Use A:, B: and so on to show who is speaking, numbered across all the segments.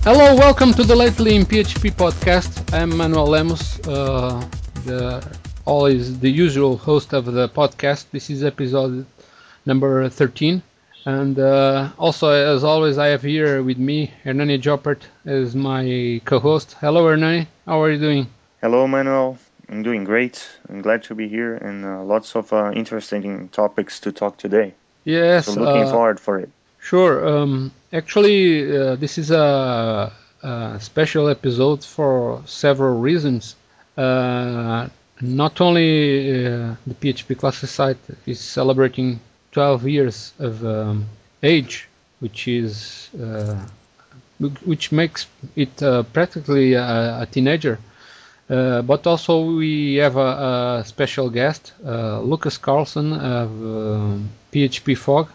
A: Hello, welcome to the Lately in PHP podcast. I'm Manuel Lemos, the always the usual host of the podcast. This is episode number 13, and also as always, I have here with me Hernani Jopert as my co-host. Hello, Hernani. How are you doing?
B: Hello, Manuel. I'm doing great. I'm glad to be here and lots of interesting topics to talk today. So
A: Yes,
B: looking forward for it.
A: sure. Actually, this is a special episode for several reasons. Uh, Not only the PHP Classes site is celebrating 12 years of age, which is which makes it practically a teenager. But also we have a special guest, Lucas Carlson of PHP Fog.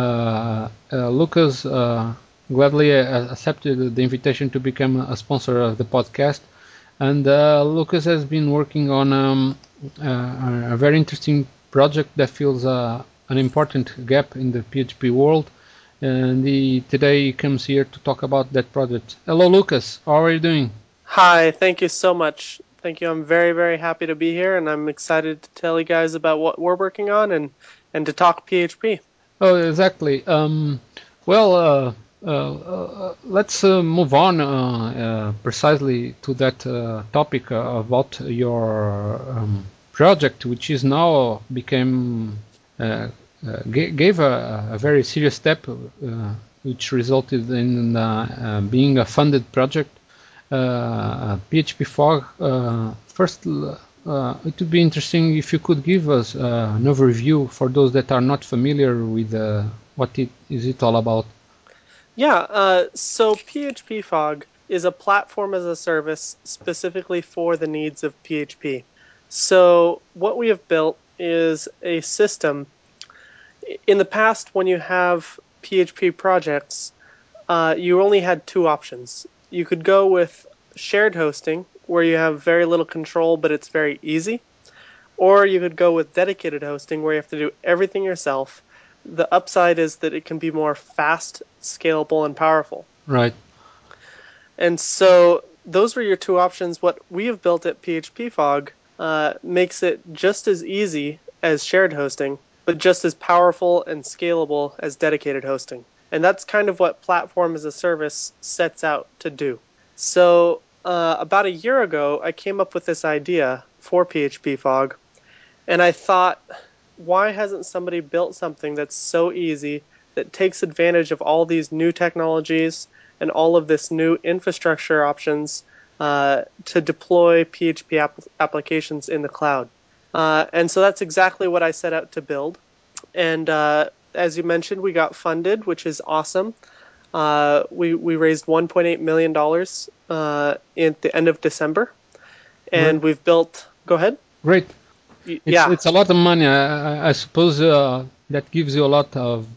A: Lucas gladly accepted the invitation to become a sponsor of the podcast, and Lucas has been working on a very interesting project that fills an important gap in the PHP world. And today he comes here to talk about that project. Hello, Lucas. How are you doing?
C: Hi, thank you so much. Thank you. I'm very, very happy to be here, and I'm excited to tell you guys about what we're working on and to talk PHP.
A: Oh, exactly. Well, let's move on precisely to that topic about your project, which is now became gave a very serious step, which resulted in being a funded project. PHP Fog. First, it would be interesting if you could give us an overview for those that are not familiar with what it is it all about.
C: Yeah, so PHP Fog is a platform as a service specifically for the needs of PHP. So, what we have built is a system. In the past, when you have PHP projects, you only had two options. You could go with shared hosting, where you have very little control, but it's very easy. Or you could go with dedicated hosting where you have to do everything yourself. The upside is that it can be more fast, scalable, and powerful.
A: Right.
C: And so those were your two options. What we have built at PHP Fog makes it just as easy as shared hosting, but just as powerful and scalable as dedicated hosting. And that's kind of what Platform as a Service sets out to do. So about a year ago, I came up with this idea for PHP Fog, and I thought, why hasn't somebody built something that's so easy that takes advantage of all these new technologies and all of this new infrastructure options to deploy PHP applications in the cloud? And so that's exactly what I set out to build. And as you mentioned, we got funded, which is awesome. We raised $1.8 million at the end of December,
A: Great.
C: and we've built. Go ahead.
A: Great. It's
C: Yeah.
A: it's a lot of money. I suppose that gives you a lot of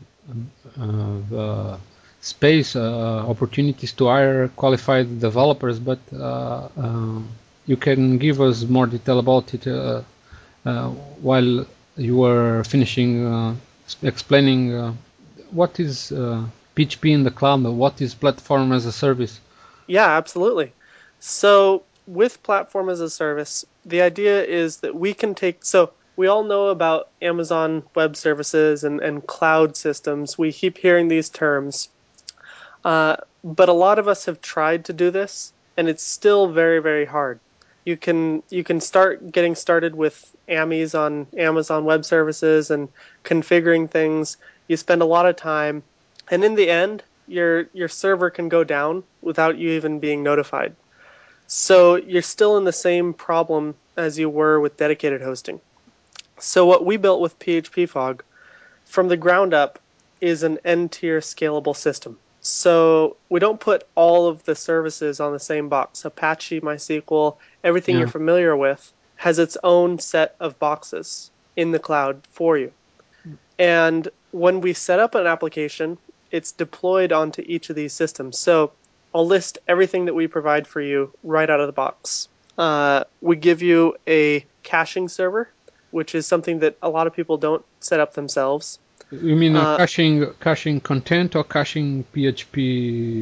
A: space, opportunities to hire qualified developers. But you can give us more detail about it while you were finishing explaining what is PHP in the cloud, what is platform as a service.
C: Yeah, absolutely. So, with Platform as a Service, the idea is that we can take. So, we all know about Amazon Web Services and cloud systems. We keep hearing these terms. But a lot of us have tried to do this, and it's still very, very hard. You can start getting started with AMIs on Amazon Web Services and configuring things. You spend a lot of time, and in the end, your server can go down without you even being notified. So you're still in the same problem as you were with dedicated hosting. So what we built with PHP Fog from the ground up is an n-tier scalable system. So we don't put all of the services on the same box. Apache, MySQL, everything you're
A: Yeah.
C: familiar with has its own set of boxes in the cloud for you. And when we set up an application, it's deployed onto each of these systems. So I'll list everything that we provide for you right out of the box. We give you a caching server, which is something that a lot of people don't set up themselves.
A: You mean
C: Uh,
A: caching content or caching PHP?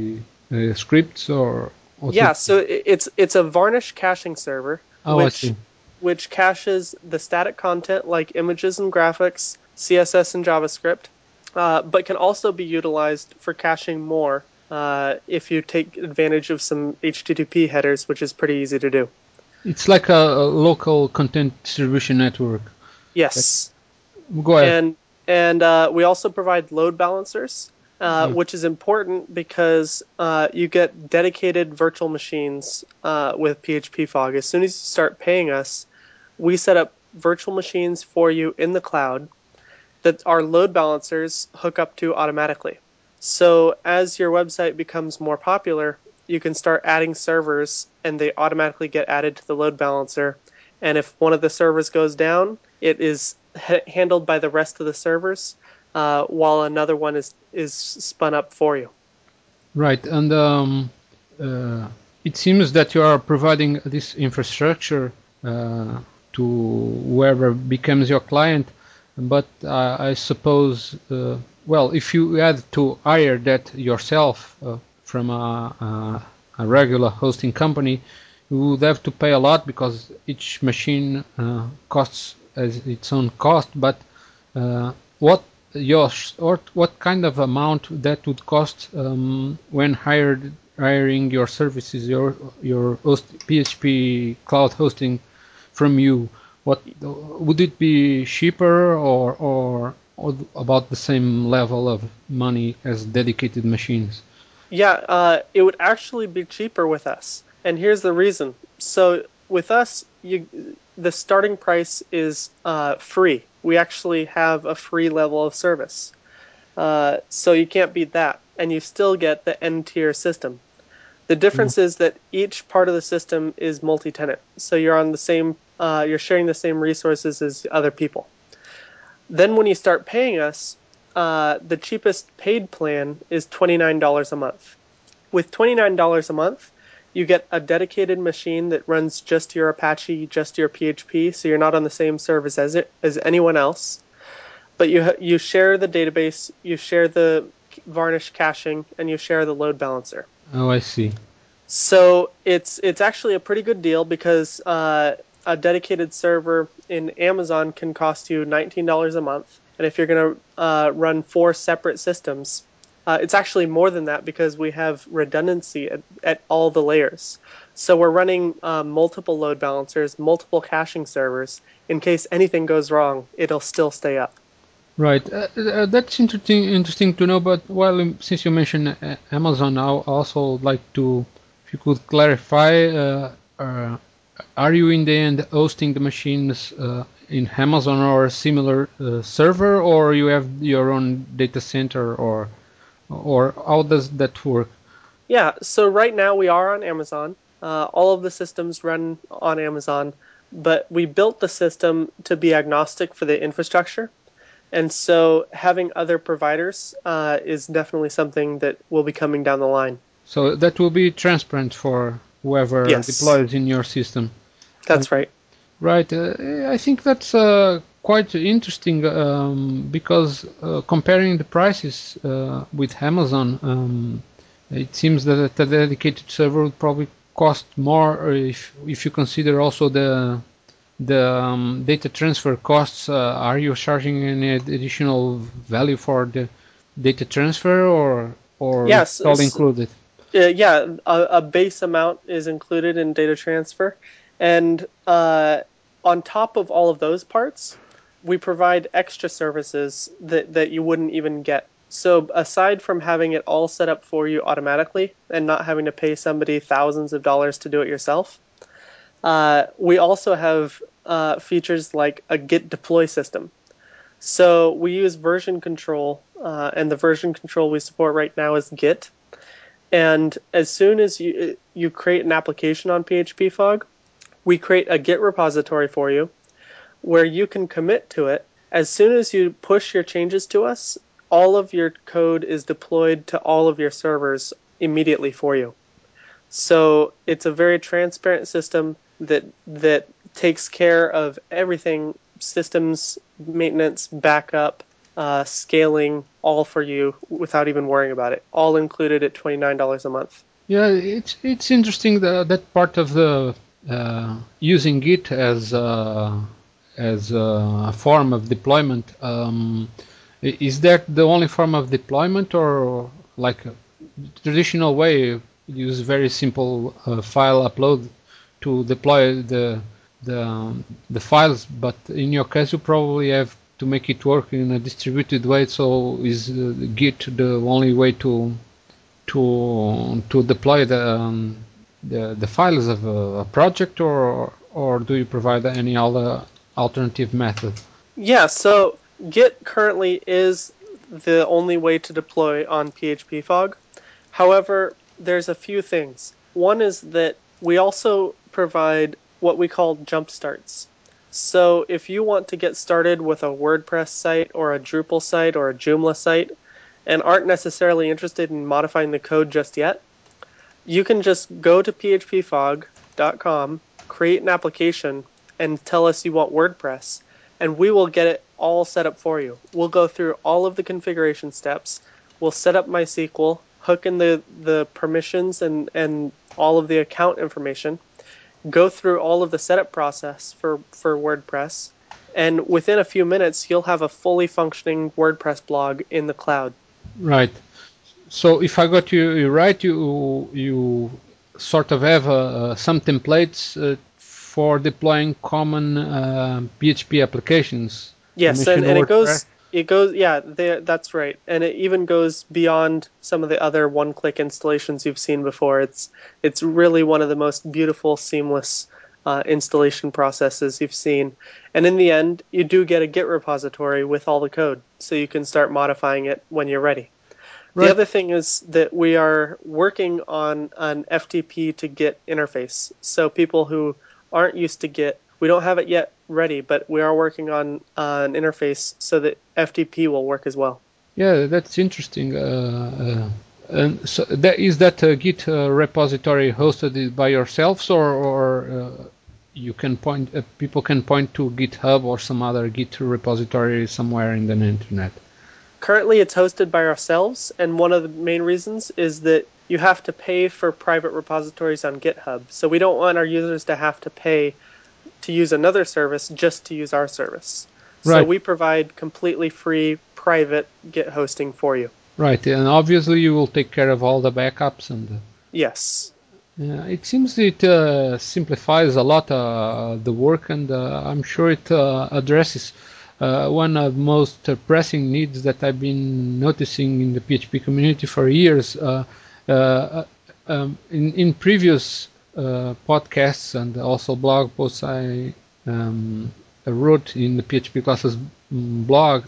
A: scripts or?
C: Yeah, so it's a Varnish caching server,
A: I see.
C: which caches the static content like images and graphics, CSS and JavaScript, but can also be utilized for caching more if you take advantage of some HTTP headers, which is pretty easy to do.
A: It's like a local content distribution network.
C: Yes.
A: Go ahead.
C: And we also provide load balancers, which is important because you get dedicated virtual machines with PHP Fog. As soon as you start paying us, we set up virtual machines for you in the cloud that our load balancers hook up to automatically. So as your website becomes more popular, you can start adding servers and they automatically get added to the load balancer. And if one of the servers goes down, it is handled by the rest of the servers while another one is spun up for you.
A: Right. And it seems that you are providing this infrastructure to whoever becomes your client. But I suppose, well, if you had to hire that yourself from a regular hosting company, you would have to pay a lot because each machine costs as its own cost. But what what kind of amount that would cost when hiring your services, your PHP cloud hosting from you? What would it be cheaper or about the same level of money as dedicated machines?
C: Yeah, it would actually be cheaper with us. And here's the reason. So with us, the starting price is free. We actually have a free level of service. So you can't beat that. And you still get the end tier system. The difference is that each part of the system is multi-tenant. So you're on the same, you're sharing the same resources as other people. Then when you start paying us, the cheapest paid plan is $29 a month. With $29 a month, you get a dedicated machine that runs just your Apache, just your PHP, so you're not on the same service as anyone else. But you share the database, you share the Varnish caching, and you share the load balancer.
A: Oh, I see.
C: So it's actually a pretty good deal because a dedicated server in Amazon can cost you $19 a month, and if you're going to run 4 separate systems, it's actually more than that because we have redundancy at all the layers. So we're running multiple load balancers, multiple caching servers. In case anything goes wrong, it'll still stay up.
A: Right. That's interesting to know. But since you mentioned Amazon, I also like to, if you could clarify, are you in the end hosting the machines in Amazon or a similar server, or you have your own data center, or how does that work?
C: Yeah, so right now we are on Amazon. All of the systems run on Amazon, but we built the system to be agnostic for the infrastructure. And so having other providers is definitely something that will be coming down the line.
A: So that will be transparent for whoever
C: Yes,
A: deploys in your system.
C: that's right.
A: Right. I think that's quite interesting because comparing the prices with Amazon, it seems that a dedicated server would probably cost more if you consider also the data transfer costs. Are you charging any additional value for the data transfer or
C: Yes,
A: it's all included?
C: yeah, a base amount is included in data transfer. And on top of all of those parts, we provide extra services that you wouldn't even get. So aside from having it all set up for you automatically and not having to pay somebody thousands of dollars to do it yourself, we also have features like a Git deploy system. So we use version control, and the version control we support right now is Git. And as soon as you create an application on PHP Fog, we create a Git repository for you where you can commit to it. As soon as you push your changes to us, all of your code is deployed to all of your servers immediately for you. So it's a very transparent system that takes care of everything: systems maintenance, backup, scaling all for you without even worrying about it. All included at $29 a month.
A: Yeah, it's interesting that part of the using Git as a form of deployment. Is that the only form of deployment, or like a traditional way, use very simple file upload to deploy the files? But in your case, you probably have to make it work in a distributed way. So is Git the only way to deploy the files of a project, or do you provide any other alternative method?
C: Yeah, so Git currently is the only way to deploy on PHP Fog. However, there's a few things. One is that we also provide what we call jump starts. So if you want to get started with a WordPress site or a Drupal site or a Joomla site and aren't necessarily interested in modifying the code just yet, you can just go to phpfog.com, create an application, and tell us you want WordPress, and we will get it all set up for you. We'll go through all of the configuration steps. We'll set up MySQL, hook in the permissions and all of the account information, go through all of the setup process for WordPress, and within a few minutes, you'll have a fully functioning WordPress blog in the cloud.
A: Right. So if I got you right, you sort of have some templates for deploying common PHP applications.
C: Yes, and it goes, yeah, that's right. And it even goes beyond some of the other one-click installations you've seen before. It's really one of the most beautiful, seamless installation processes you've seen. And in the end, you do get a Git repository with all the code, so you can start modifying it when you're ready. Right. The other thing is that we are working on an FTP to Git interface. So people who aren't used to Git, we don't have it yet ready, but we are working on an interface so that FTP will work as well.
A: Yeah, that's interesting. And so is that a Git repository hosted by yourselves, or you can people can point to GitHub or some other Git repository somewhere in the internet?
C: Currently, it's hosted by ourselves, and one of the main reasons is that you have to pay for private repositories on GitHub. So we don't want our users to have to pay to use another service just to use our service. Right. So we provide completely free private Git hosting for you.
A: Right, and obviously you will take care of all the backups and.
C: Yes.
A: It seems it simplifies a lot the work, and I'm sure it addresses one of the most pressing needs that I've been noticing in the PHP community for years. In previous podcasts and also blog posts I wrote in the PHP classes blog,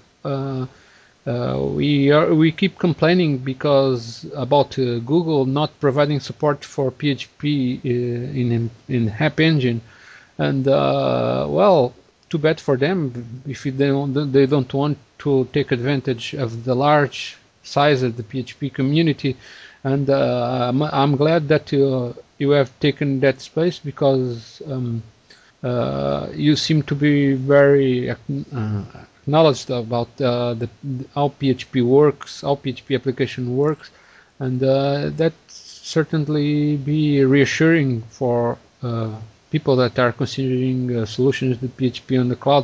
A: we keep complaining because about Google not providing support for PHP in App Engine, and well, too bad for them if they don't want to take advantage of the large size of the PHP community. And I'm glad that you have taken that space, because you seem to be very acknowledged about how PHP works, how PHP application works, and that certainly be reassuring for people that are considering solutions to PHP on the cloud.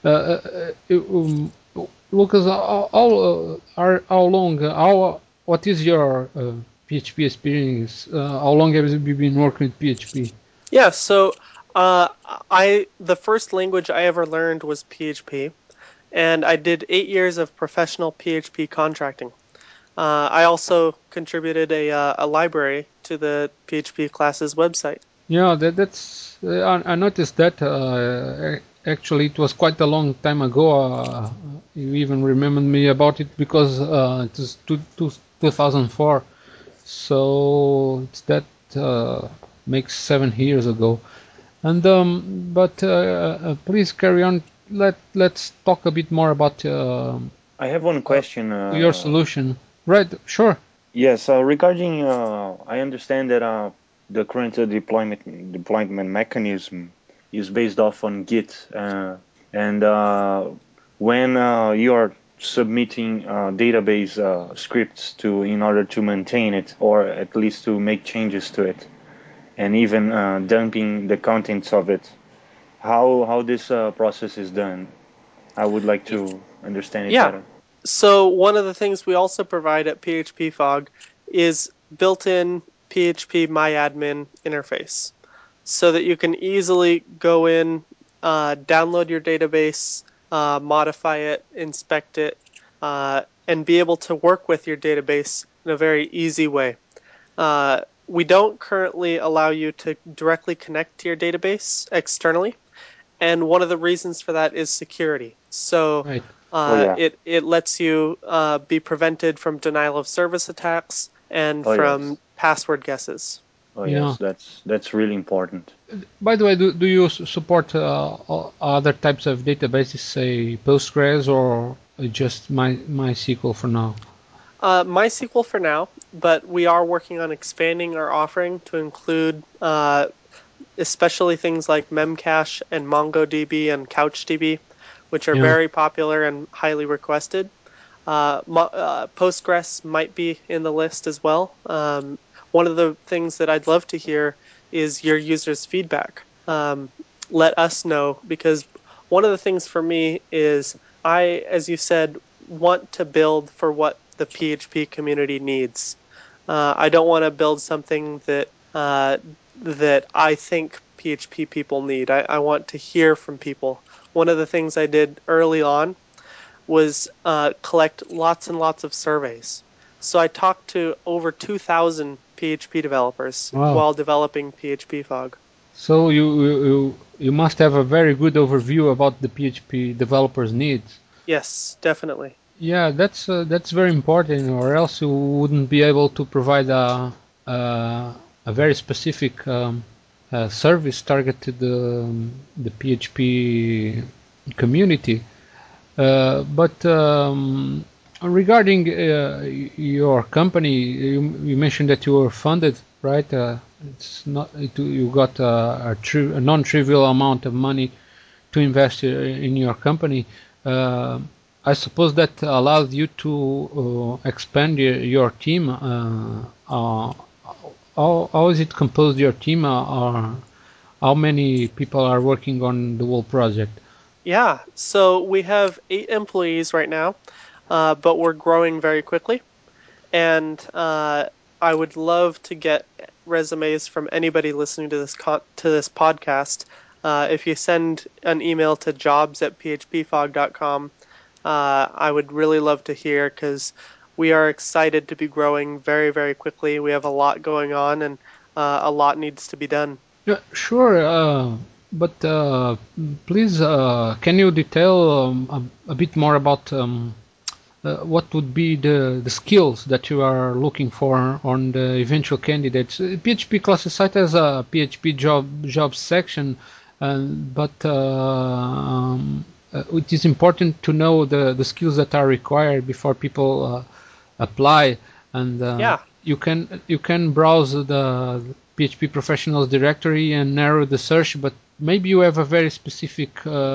A: Lucas, what is your PHP experience? How long have you been working with PHP?
C: Yeah, so the first language I ever learned was PHP, and I did 8 years of professional PHP contracting. I also contributed a library to the PHP classes website.
A: Yeah, that's. I noticed that. Actually, it was quite a long time ago. You even remembered me about it because it was 2004. So it's that makes 7 years ago. And but please carry on. Let's talk a bit more about.
B: I have one question.
A: Your solution, right? Sure.
B: Yes, regarding. I understand that the current deployment mechanism is based off on Git, and when you are submitting database scripts in order to maintain it, or at least to make changes to it, and even dumping the contents of it. How this process is done? I would like to understand it better.
C: So one of the things we also provide at PHP Fog is built-in PHP MyAdmin interface, so that you can easily go in, download your database, modify it, inspect it, and be able to work with your database in a very easy way. We don't currently allow you to directly connect to your database externally, and one of the reasons for that is security. So
A: Right.
C: it lets you be prevented from denial of service attacks and from password guesses.
B: Oh yes, that's really important.
A: By the way, do you support other types of databases, say Postgres, or just MySQL for now?
C: MySQL for now, but we are working on expanding our offering to include especially things like Memcache and MongoDB and CouchDB, which are very popular and highly requested. Postgres might be in the list as well. One of the things that I'd love to hear is your users' feedback. Let us know, because one of the things for me is I, as you said, want to build for what the PHP community needs. I don't want to build something that I think PHP people need. I want to hear from people. One of the things I did early on was collect lots and lots of surveys. So I talked to over 2,000 PHP developers while developing PHP Fog.
A: So you must have a very good overview about the PHP developers' needs.
C: Yes, definitely.
A: Yeah, that's very important, or else you wouldn't be able to provide a very specific service targeted the PHP community. But regarding your company, you mentioned that you were funded, right? It's not you got a non-trivial amount of money to invest in your company. I suppose that allows you to expand your team. How is it composed, your team, or how many people are working on the whole project?
C: Yeah, so we have 8 employees right now, but we're growing very quickly. And I would love to get resumes from anybody listening to this podcast. If you send an email to jobs@phpfog.com, I would really love to hear, because we are excited to be growing very, very quickly. We have a lot going on, and a lot needs to be done.
A: Yeah, sure. But please, can you detail a bit more about what would be the skills that you are looking for on the eventual candidates? PHP classified as a PHP job section, but it is important to know the skills that are required before people apply. And you can browse the PHP professionals directory and narrow the search, but maybe you have a very specific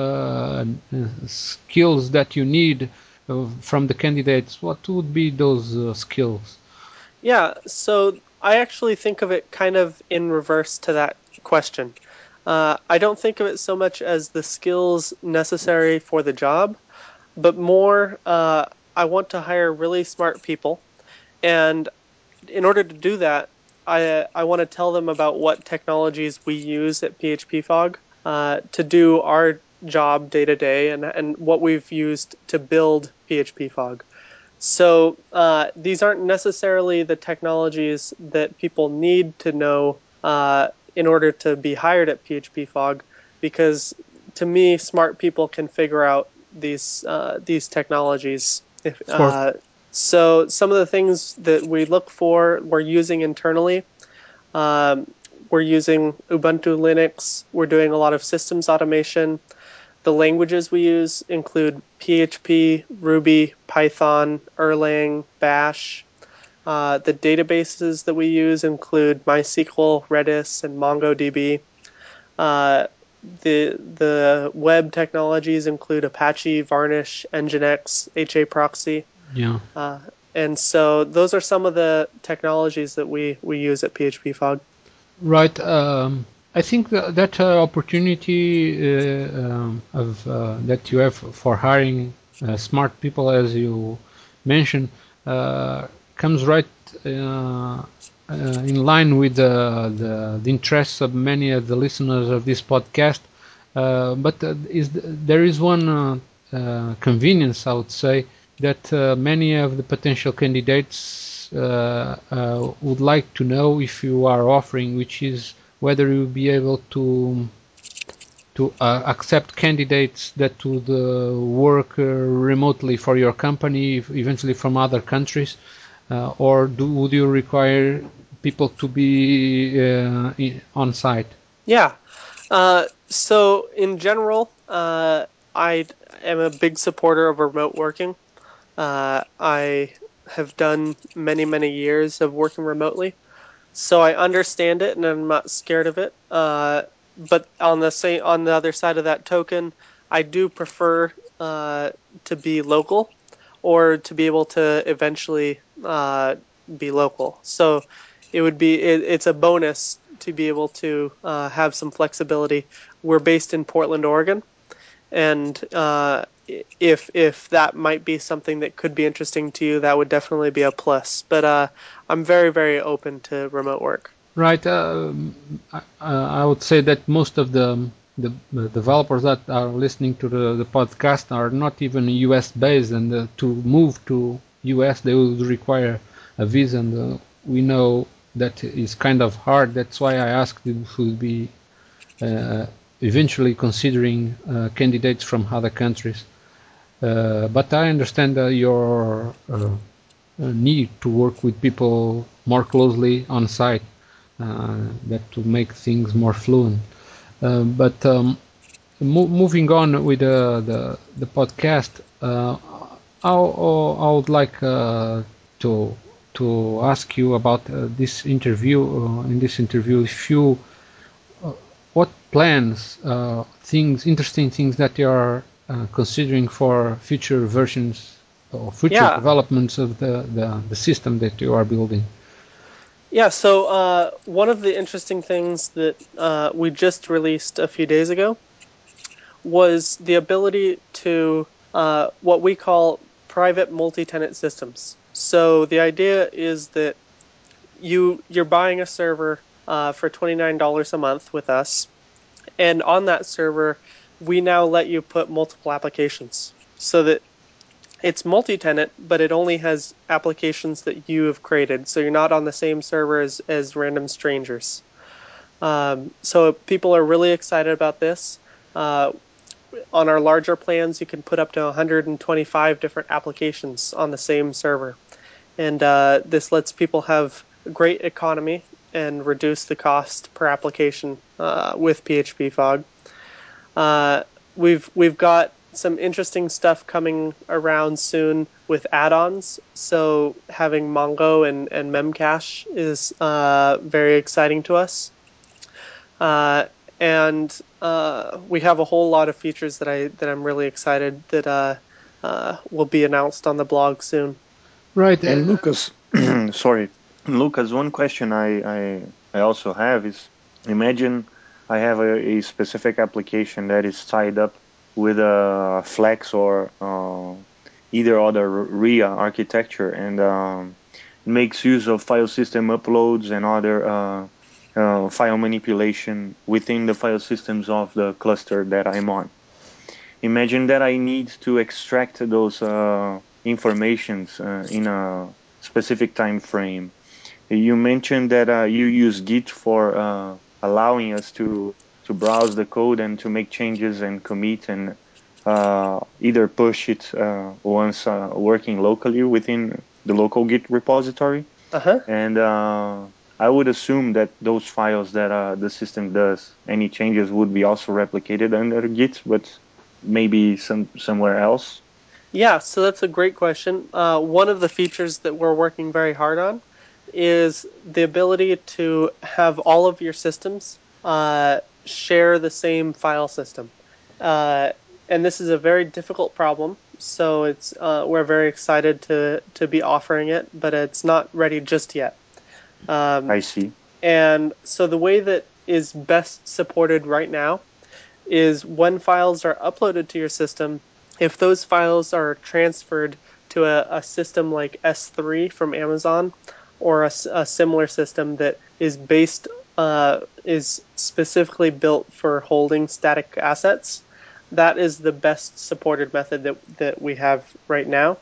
A: skills that you need from the candidates. What would be those skills?
C: Yeah, so I actually think of it kind of in reverse to that question. I don't think of it so much as the skills necessary for the job, but more I want to hire really smart people. And in order to do that, I want to tell them about what technologies we use at PHP Fog to do our job day to day, and what we've used to build PHP Fog. So these aren't necessarily the technologies that people need to know in order to be hired at PHP Fog, because to me, smart people can figure out these technologies. So some of the things that we look for, we're using internally. We're using Ubuntu Linux. We're doing a lot of systems automation. The languages we use include PHP, Ruby, Python, Erlang, Bash. The databases that we use include MySQL, Redis, and MongoDB. the web technologies include Apache, Varnish, Nginx, HAProxy.
A: Yeah.
C: And so those are some of the technologies that we use at PHP Fog.
A: Right. I think that opportunity that you have for hiring smart people, as you mentioned, comes right in line with the interests of many of the listeners of this podcast. But there is one convenience, I would say, that many of the potential candidates would like to know if you are offering, which is whether you will be able to accept candidates that would work remotely for your company, eventually from other countries, or would you require people to be on site?
C: Yeah. So in general, I am a big supporter of remote working. I have done many, many years of working remotely, so I understand it and I'm not scared of it. But on the other side of that token, I do prefer to be local or to be able to eventually be local. So it's a bonus to be able to have some flexibility. We're based in Portland, Oregon, and if that might be something that could be interesting to you, that would definitely be a plus. But I'm very, very open to remote work.
A: Right. I would say that most of the developers that are listening to the podcast are not even US based, and to move to US they will require a visa, and we know that is kind of hard. That's why I asked if we will be eventually considering candidates from other countries. But I understand your need to work with people more closely on site, that to make things more fluent. But moving on with the podcast, I would like to ask you about this interview. In this interview, if you what plans, interesting things that you are considering for future versions or future
C: Yeah,
A: developments of the system that you are building.
C: yeah. So one of the interesting things that we just released a few days ago was the ability to what we call private multi-tenant systems. So the idea is that you're buying a server for $29 a month with us, and on that server, we now let you put multiple applications so that it's multi-tenant, but it only has applications that you have created. So you're not on the same server as random strangers. So people are really excited about this. On our larger plans, you can put up to 125 different applications on the same server. And this lets people have great economy and reduce the cost per application with PHP Fog. We've got some interesting stuff coming around soon with add-ons. So having Mongo and Memcache is very exciting to us. And we have a whole lot of features that I'm really excited that will be announced on the blog soon.
A: Right.
B: And Lucas, sorry, Lucas, one question I also have is, imagine I have a specific application that is tied up with a Flex or either other RIA architecture, and makes use of file system uploads and other file manipulation within the file systems of the cluster that I'm on. Imagine that I need to extract those informations in a specific time frame. You mentioned that you use Git for allowing us to browse the code and to make changes and commit and either push it once working locally within the local Git repository.
C: Uh-huh.
B: And I would assume that those files that the system does, any changes would be also replicated under Git, but maybe somewhere else.
C: Yeah, so that's a great question. One of the features that we're working very hard on is the ability to have all of your systems share the same file system. And this is a very difficult problem, so it's we're very excited to be offering it, but it's not ready just yet.
B: I see.
C: And so the way that is best supported right now is when files are uploaded to your system, if those files are transferred to a system like S3 from Amazon, or a similar system that is is specifically built for holding static assets, that is the best supported method that we have right now.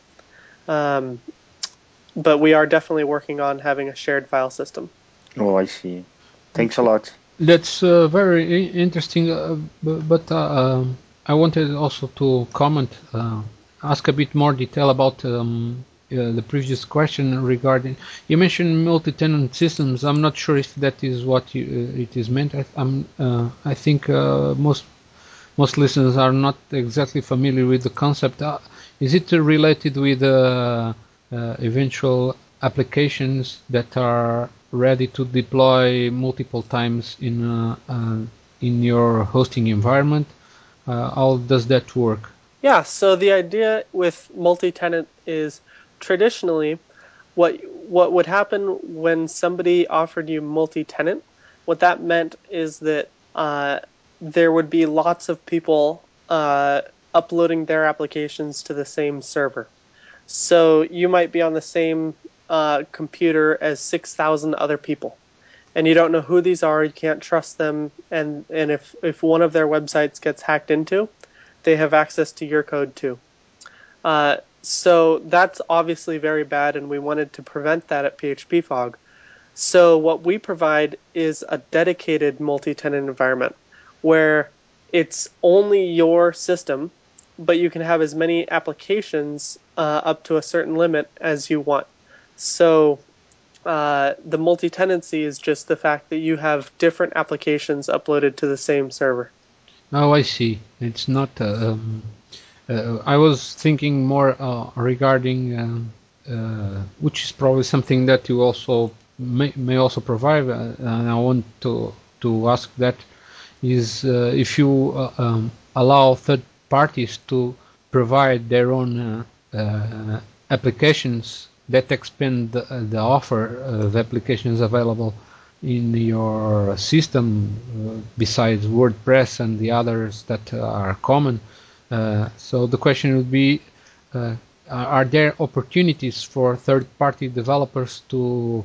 C: But we are definitely working on having a shared file system.
B: Oh, I see. Thanks a lot.
A: That's very interesting, but I wanted also to comment, ask a bit more detail about the previous question regarding. You mentioned multi-tenant systems. I'm not sure if that is what it is meant. I think most listeners are not exactly familiar with the concept. Is it related with eventual applications that are ready to deploy multiple times in your hosting environment? How does that work?
C: Yeah, so the idea with multi-tenant is traditionally what would happen when somebody offered you multi-tenant. What that meant is that there would be lots of people uploading their applications to the same server. So you might be on the same computer as 6,000 other people, and you don't know who these are. You can't trust them, and if one of their websites gets hacked into, they have access to your code too. So that's obviously very bad, and we wanted to prevent that at PHPFog. So what we provide is a dedicated multi-tenant environment where it's only your system, but you can have as many applications up to a certain limit as you want. So the multi-tenancy is just the fact that you have different applications uploaded to the same server.
A: Oh, I see. It's not. I was thinking more regarding, which is probably something that you also may also provide, and I want to ask that is if you allow third parties to provide their own applications that expand the offer of applications available in your system besides WordPress and the others that are common. So the question would be, are there opportunities for third-party developers to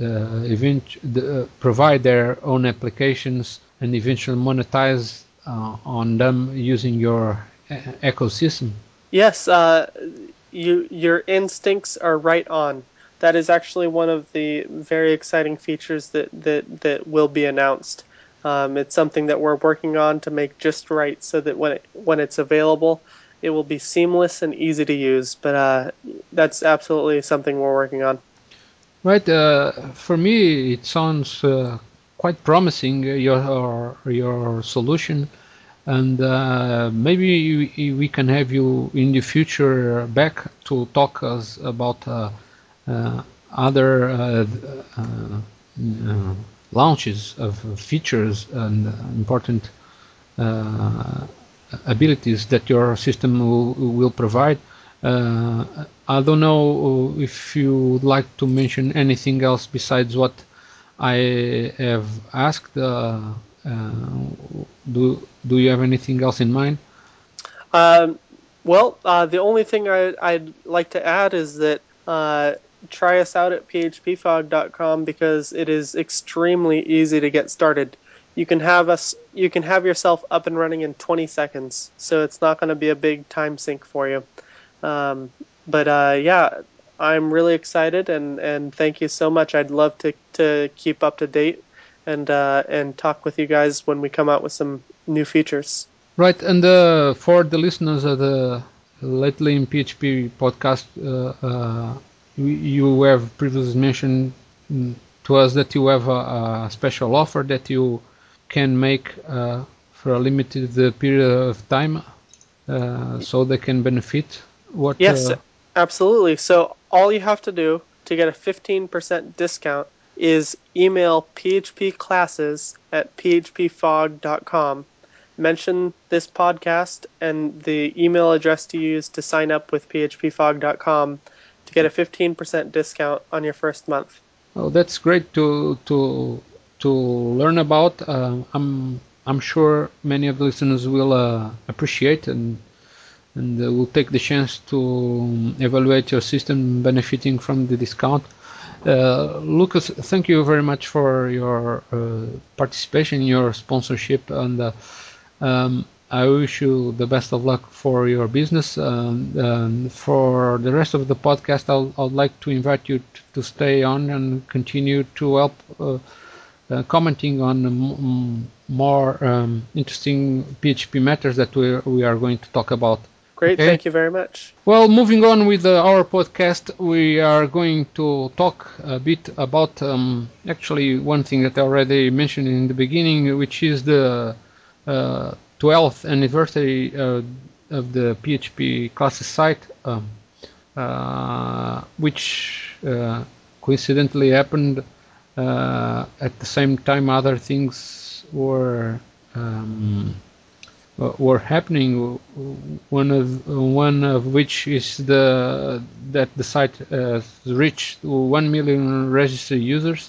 A: provide their own applications and eventually monetize on them using your ecosystem?
C: Yes, your instincts are right on. That is actually one of the very exciting features that will be announced. It's something that we're working on to make just right, so that when it's available, it will be seamless and easy to use. But that's absolutely something we're working on.
A: Right. For me, it sounds quite promising. Your solution. And maybe we can have you in the future back to talk us about other launches of features and important abilities that your system will provide. I don't know if you would like to mention anything else besides what I have asked. Do you have anything else in mind?
C: Um, the only thing I'd like to add is that try us out at phpfog.com, because it is extremely easy to get started. You can have yourself up and running in 20 seconds, so it's not going to be a big time sink for you. Yeah, I'm really excited, and thank you so much. I'd love to keep up to date and talk with you guys when we come out with some new features.
A: Right, and for the listeners of the Lately in PHP podcast, you have previously mentioned to us that you have a special offer that you can make for a limited period of time, so they can benefit. What?
C: Yes, absolutely. So all you have to do to get a 15% discount is email phpclasses@phpfog.com. Mention this podcast and the email address to use to sign up with phpfog.com to get a 15% discount on your first month.
A: Oh, that's great to learn about. I'm sure many of the listeners will appreciate and will take the chance to evaluate your system benefiting from the discount. Lucas, thank you very much for your participation, your sponsorship, and I wish you the best of luck for your business. For the rest of the podcast, I'd like to invite you to stay on and continue to help commenting on more interesting PHP matters that we are going to talk about.
C: Great,
A: Okay?
C: Thank you very much.
A: Well, moving on with our podcast, we are going to talk a bit about actually one thing that I already mentioned in the beginning, which is the 12th anniversary of the PHP classes site, which coincidentally happened at the same time other things were happening. One of which is that the site has reached 1 million registered users.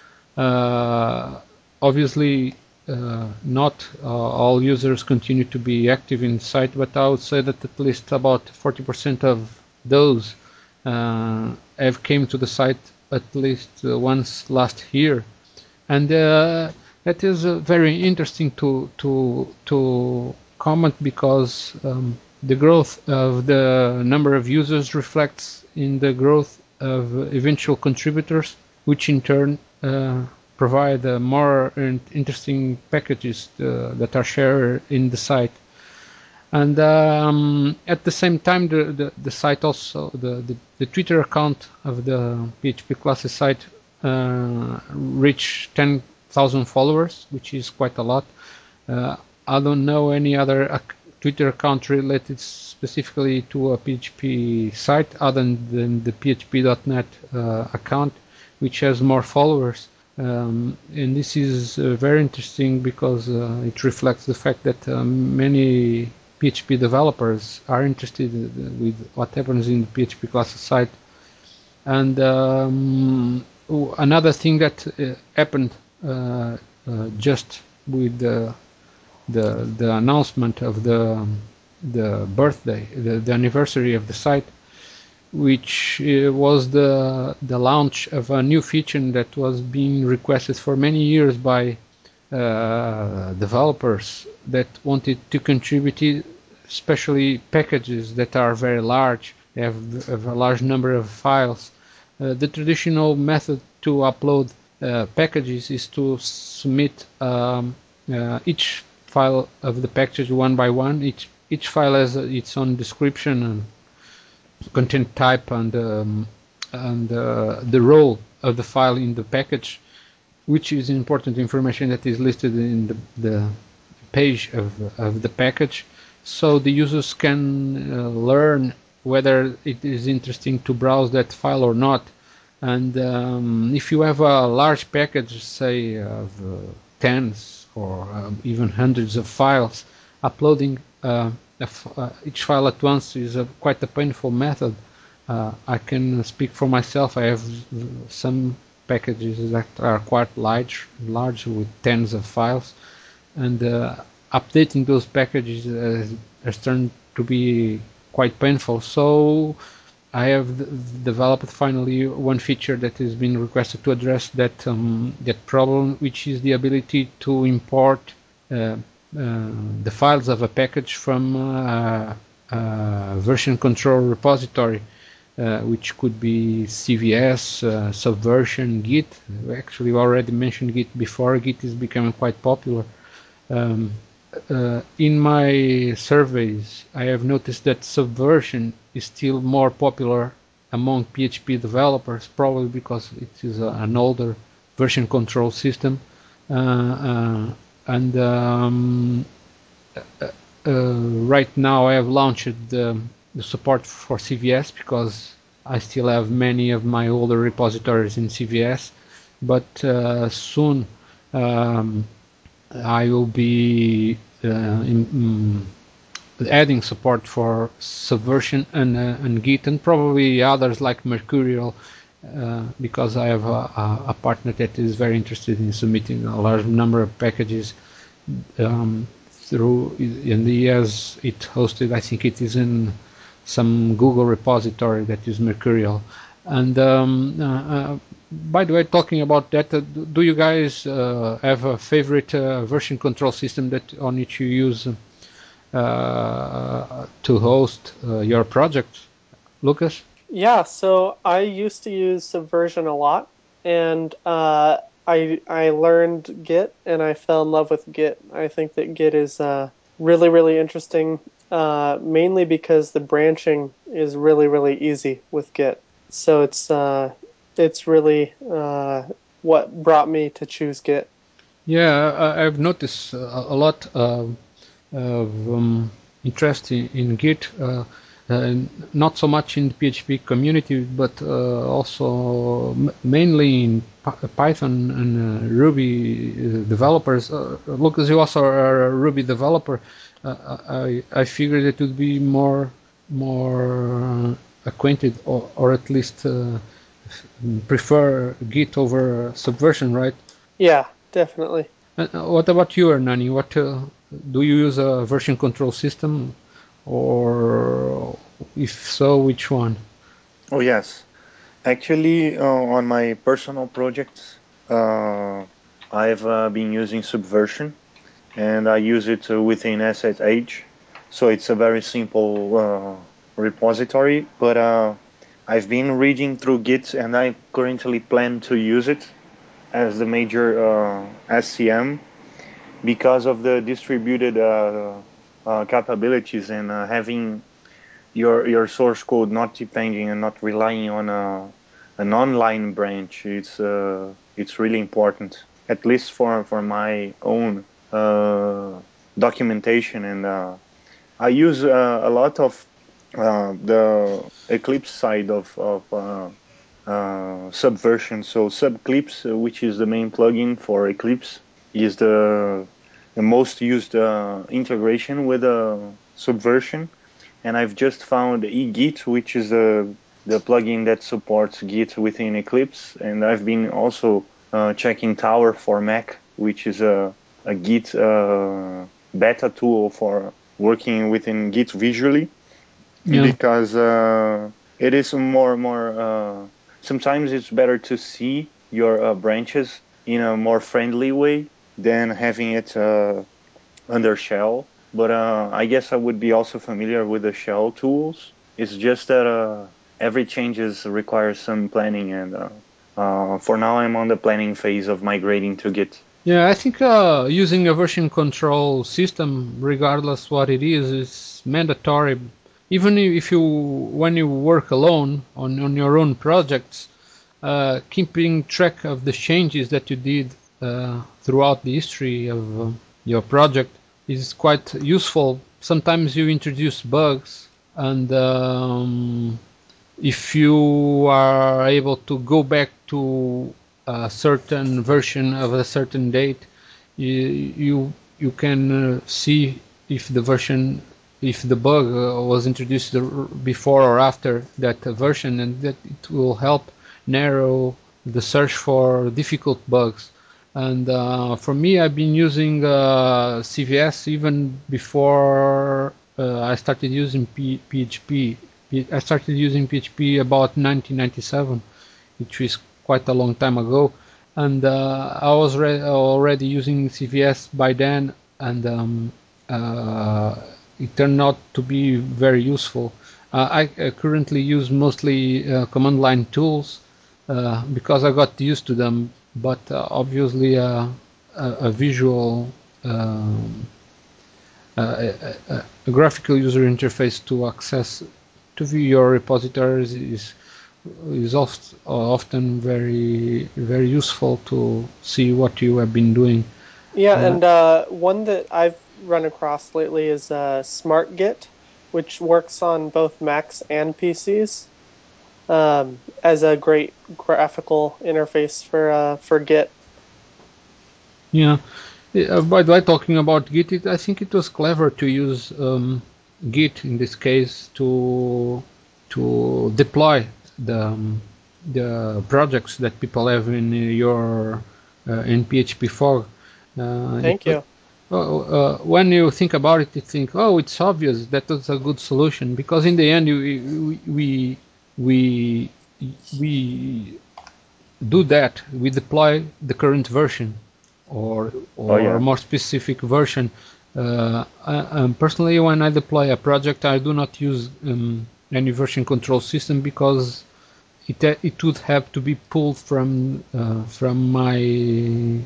A: Obviously, not all users continue to be active in the site, but I would say that at least about 40% of those have came to the site at least once last year, and that is very interesting to comment because the growth of the number of users reflects in the growth of eventual contributors, which in turn provide more interesting packages that are shared in the site. And at the same time, the site also, the Twitter account of the PHP classes site reached 10,000 followers, which is quite a lot. I don't know any other Twitter account related specifically to a PHP site other than the php.net account, which has more followers. And this is very interesting because it reflects the fact that many PHP developers are interested with what happens in the PHP classes site. And another thing that happened just with the announcement of the birthday, the anniversary of the site, which was the launch of a new feature that was being requested for many years by developers that wanted to contribute, especially packages that are very large, have a large number of files. The traditional method to upload packages is to submit each file of the package one by one. Each file has its own description and content type and the role of the file in the package, which is important information that is listed in the page of the package, so the users can learn whether it is interesting to browse that file or not. And if you have a large package, say of tens or even hundreds of files, uploading each file at once is quite a painful method. I can speak for myself. I have some packages that are quite large with tens of files, and updating those packages has turned to be quite painful. So I have developed finally one feature that has been requested to address that problem, which is the ability to import the files of a package from a version control repository, which could be CVS, Subversion, Git. Actually, we already mentioned Git before. Git is becoming quite popular. In my surveys, I have noticed that Subversion is still more popular among PHP developers, probably because it is an older version control system. Right now I have launched the support for CVS because I still have many of my older repositories in CVS, but soon I will be adding support for Subversion and Git, and probably others like Mercurial, because I have a partner that is very interested in submitting a large number of packages through, and he has it hosted. I think it is in some Google repository that is Mercurial. And by the way, talking about that, do you guys have a favorite version control system that on which you use to host your project, Lucas?
C: Yeah, so I used to use Subversion a lot, and I learned Git, and I fell in love with Git. I think that Git is really really interesting, mainly because the branching is really really easy with Git. So it's really what brought me to choose Git.
A: Yeah, I've noticed a lot of interest in Git, not so much in the PHP community, but also mainly in Python and Ruby developers. Lucas, you also are a Ruby developer. I figured it would be more acquainted, or at least prefer Git over Subversion, right?
C: Yeah, definitely.
A: What about you, Hernani? What do you use a version control system, or if so, which one?
B: Oh yes, actually, on my personal projects, I've been using Subversion, and I use it within SSH. So it's a very simple repository, but I've been reading through Git, and I currently plan to use it as the major SCM because of the distributed capabilities and having your source code not depending and not relying on an online branch. It's really important, at least for my own documentation. And I use a lot of the Eclipse side of Subversion. So Subclipse, which is the main plugin for Eclipse, is the most used integration with Subversion. And I've just found eGit, which is the plugin that supports Git within Eclipse. And I've been also checking Tower for Mac, which is a Git beta tool for working within Git visually, because it is more. Sometimes it's better to see your branches in a more friendly way than having it under shell. But I guess I would be also familiar with the shell tools. It's just that every changes requires some planning, and for now I'm on the planning phase of migrating to Git.
A: Yeah, I think using a version control system, regardless what it is mandatory. Even if you, when you work alone on your own projects, keeping track of the changes that you did throughout the history of your project is quite useful. Sometimes you introduce bugs, and if you are able to go back to a certain version of a certain date, you can see if the version, if the bug was introduced before or after that version, and that it will help narrow the search for difficult bugs. And for me, I've been using CVS even before I started using PHP. I started using PHP about 1997, which is quite a long time ago, and I was already using CVS by then, and it turned out to be very useful. I currently use mostly command line tools because I got used to them, but obviously a visual a graphical user interface to access to view your repositories is often very useful to see what you have been doing.
C: Yeah, and one that I've run across lately is SmartGit, which works on both Macs and PCs. as a great graphical interface for Git.
A: Yeah. By the way, talking about Git, I think it was clever to use Git in this case to deploy the projects that people have in your in PHP Fog.
C: Thank you.
A: When you think about it, you think, oh, it's obvious that was a good solution, because in the end, we do that. We deploy the current version, or
B: Oh yeah.
A: more specific version. Personally, when I deploy a project, I do not use any version control system, because it would have to be pulled from my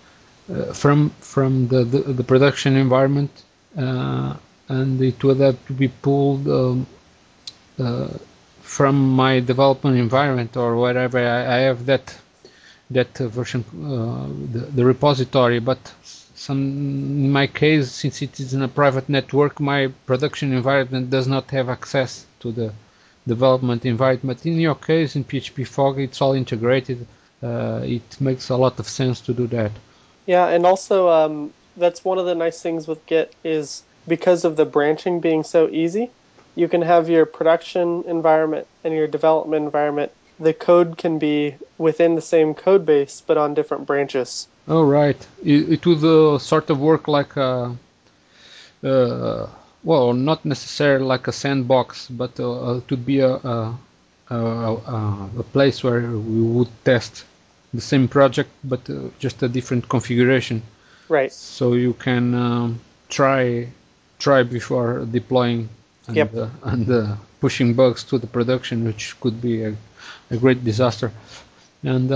A: from the production environment, and it would have to be pulled uh, from my development environment, or wherever I have that version, the repository. But in my case, since it is in a private network, my production environment does not have access to the development environment. In your case, in PHP Fog, it's all integrated. It makes a lot of sense to do that.
C: Yeah, and also that's one of the nice things with Git is because of the branching being so easy, you can have your production environment and your development environment. The code can be within the same code base, but on different branches.
A: Oh, right. It would sort of work like well, not necessarily like a sandbox, but it would be a place where we would test the same project, but just a different configuration.
C: Right.
A: So you can try before deploying and
C: Yep.
A: pushing bugs to the production, which could be a great disaster. And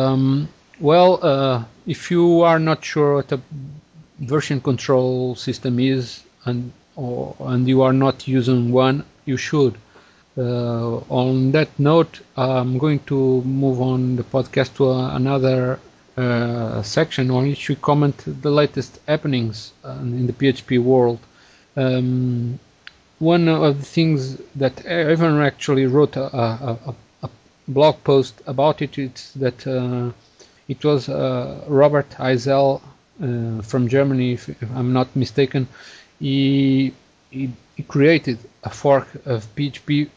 A: if you are not sure what a version control system is, and you are not using one, you should. On that note, I'm going to move on the podcast to another section on which we comment the latest happenings in the PHP world. Um, One of the things that Evan actually wrote a blog post about it, it's that it was Robert Eisel from Germany, if I'm not mistaken. He, he created a fork of PHP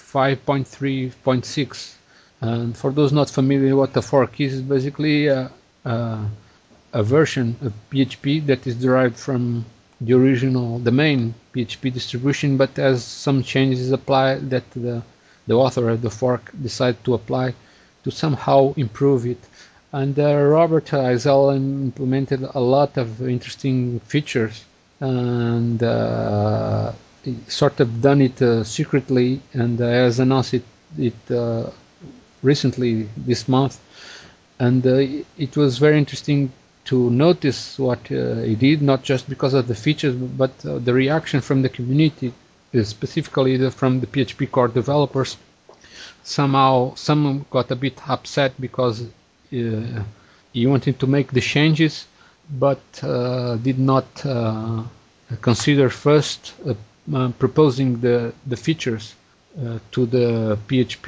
A: 5.3.6. And for those not familiar, what a fork is basically a version of PHP that is derived from the original, the main PHP distribution, but has some changes applied that the author of the fork decided to apply to somehow improve it. And Robert Eisel implemented a lot of interesting features, and sort of done it secretly, and has announced it recently this month. And it was very interesting to notice what he did, not just because of the features, but the reaction from the community, specifically from the PHP core developers. Somehow, some got a bit upset because he wanted to make the changes, but did not consider first proposing the features to the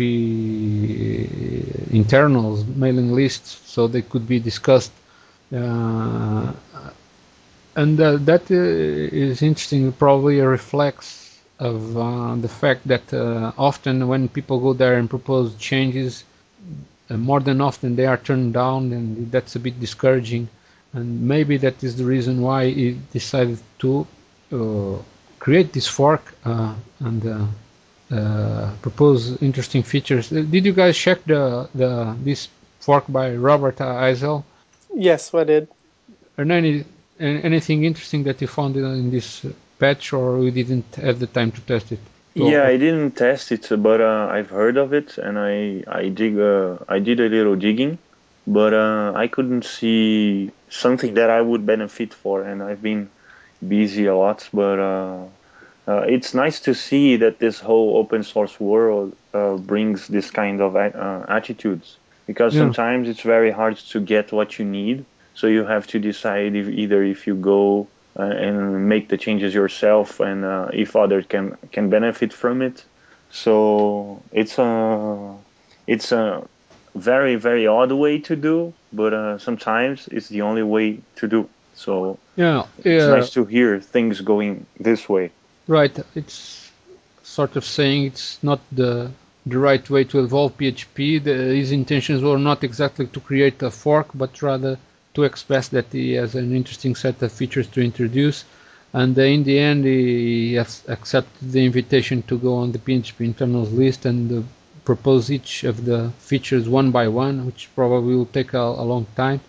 A: PHP internals mailing lists, so they could be discussed. Uh, and that is interesting. Probably reflects of the fact that often when people go there and propose changes, more than often they are turned down, and that's a bit discouraging. And maybe that is the reason why he decided to create this fork and propose interesting features. Did you guys check this fork by Robert Eisel?
C: Yes, I did.
A: Or anything interesting that you found in this patch, or we didn't have the time to test it?
B: Yeah, I didn't test it, but I've heard of it, and I did a little digging, but I couldn't see something that I would benefit for, and I've been busy a lot. But it's nice to see that this whole open source world brings this kind of attitudes, because
A: Yeah.
B: sometimes it's very hard to get what you need, so you have to decide if you go and make the changes yourself, and if others can benefit from it. So it's It's a very, very odd way to do, but sometimes it's the only way to do. So
A: Yeah,
B: it's nice to hear things going this way.
A: right. It's sort of saying it's not the right way to evolve PHP. His intentions were not exactly to create a fork, but rather to express that he has an interesting set of features to introduce. And in the end, he has accepted the invitation to go on the PHP internals list and propose each of the features one by one, which probably will take a long time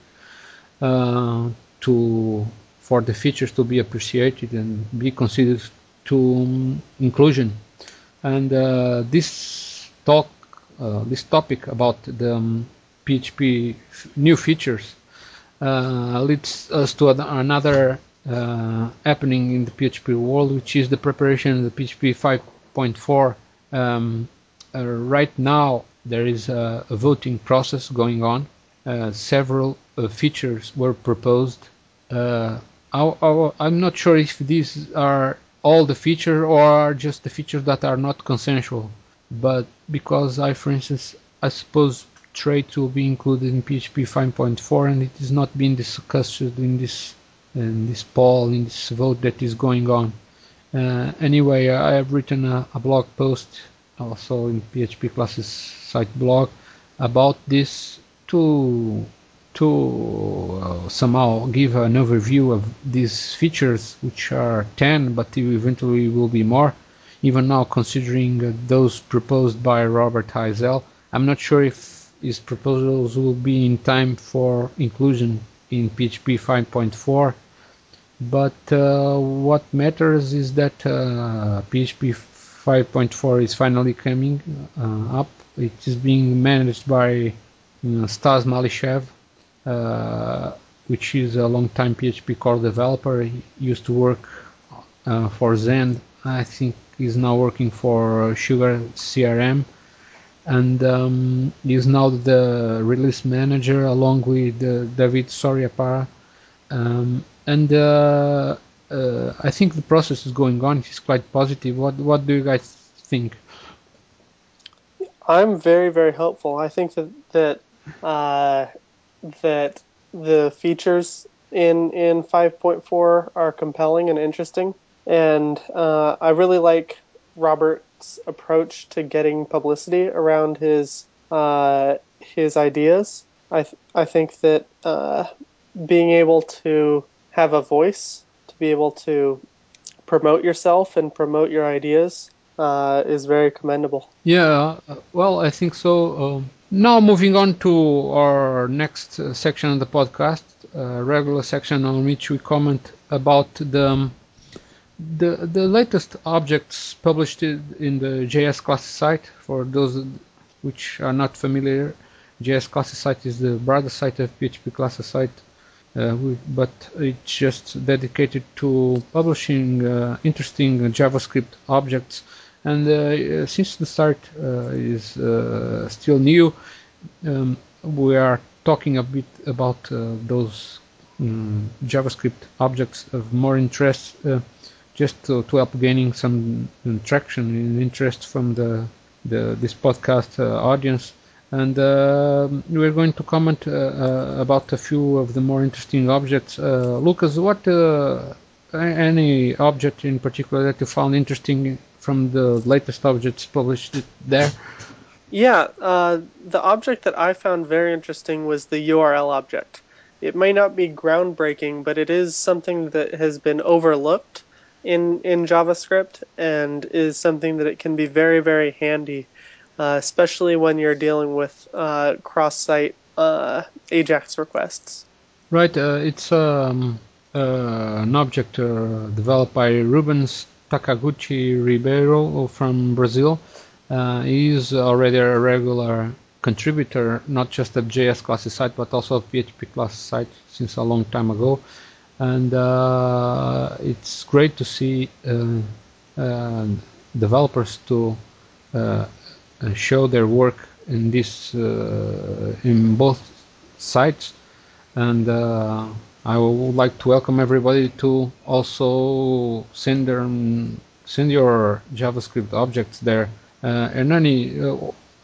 A: to for the features to be appreciated and be considered to inclusion. And this topic about the PHP new features leads us to another happening in the PHP world, which is the preparation of the PHP 5.4. Right now, there is a voting process going on. Several features were proposed. I'm not sure if these are all the features or are just the features that are not consensual. But because for instance, I suppose traits will be included in PHP 5.4 and it is not being discussed in this poll, in this vote that is going on. Anyway, I have written a blog post also in PHP classes site blog about this to somehow give an overview of these features, which are 10, but eventually will be more. Even now, considering those proposed by Robert Heisel, I'm not sure if his proposals will be in time for inclusion in PHP 5.4. But what matters is that PHP 5.4 is finally coming up. It is being managed by Stas Malishev, which is a long-time PHP core developer. He used to work for Zend. I think he's now working for Sugar CRM, and he's now the release manager along with David Soryapara. And I think the process is going on. It's quite positive. What do you guys think?
C: I'm very, very hopeful. I think that the features in 5.4 are compelling and interesting, and I really like Robert's approach to getting publicity around his ideas. I think that being able to have a voice, to be able to promote yourself and promote your ideas is very commendable.
A: Yeah, well, I think so. Now moving on to our next section of the podcast, regular section on which we comment about the latest objects published in the JS Classes site. For those which are not familiar, JS Classes site is the brother site of PHP Classes site, but it's just dedicated to publishing interesting JavaScript objects. And since the start is still new, we are talking a bit about those JavaScript objects of more interest, just to help gaining some traction and interest from this podcast audience. And we're going to comment about a few of the more interesting objects. Lucas, what any object in particular that you found interesting from the latest objects published there?
C: Yeah, the object that I found very interesting was the URL object. It may not be groundbreaking, but it is something that has been overlooked in JavaScript and is something that it can be very, very handy, especially when you're dealing with cross-site AJAX requests.
A: Right, it's an object developed by Rubens Takaguchi Ribeiro from Brazil. He is already a regular contributor, not just of JS Classes site, but also of PHP Classes site since a long time ago. And it's great to see developers to show their work in this in both sites. And I would like to welcome everybody to also send your JavaScript objects there. Hernani,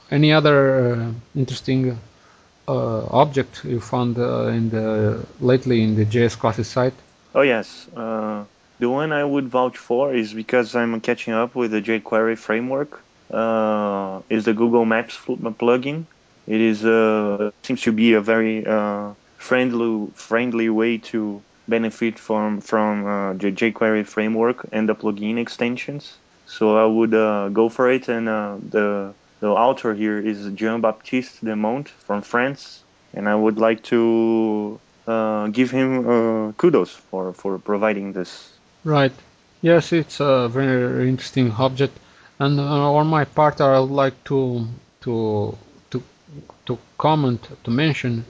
A: any other interesting object you found lately in the JS classes site?
B: Oh yes, the one I would vouch for is because I'm catching up with the jQuery framework. Is the Google Maps plugin. It is seems to be a very friendly way to benefit from the jQuery framework and the plugin extensions. So I would go for it. And the author here is Jean-Baptiste Demont from France, and I would like to give him kudos for providing this.
A: Right. Yes, it's a very interesting object. And on my part, I would like to to to comment to mention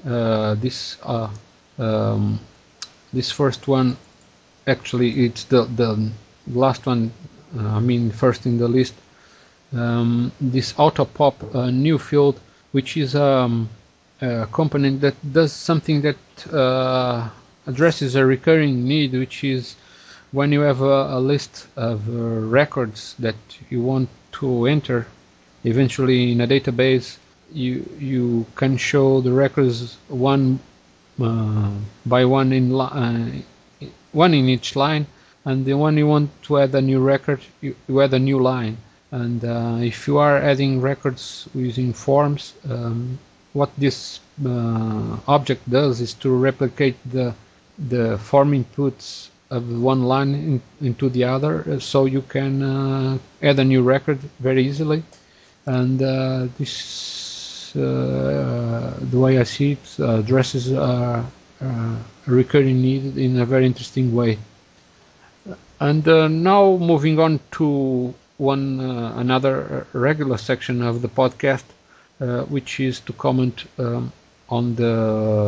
A: this first one. Actually, it's the last one. I mean, first in the list. This AutoPop new field, which is a component that does something that addresses a recurring need, which is when you have a list of records that you want to enter eventually in a database, you can show the records one by one one in each line, and the one you want to add a new record, you add a new line. And if you are adding records using forms, what this object does is to replicate the form inputs of one line into the other, so you can add a new record very easily. And this, the way I see it, addresses a recurring need in a very interesting way. And now moving on to another regular section of the podcast, which is to comment on the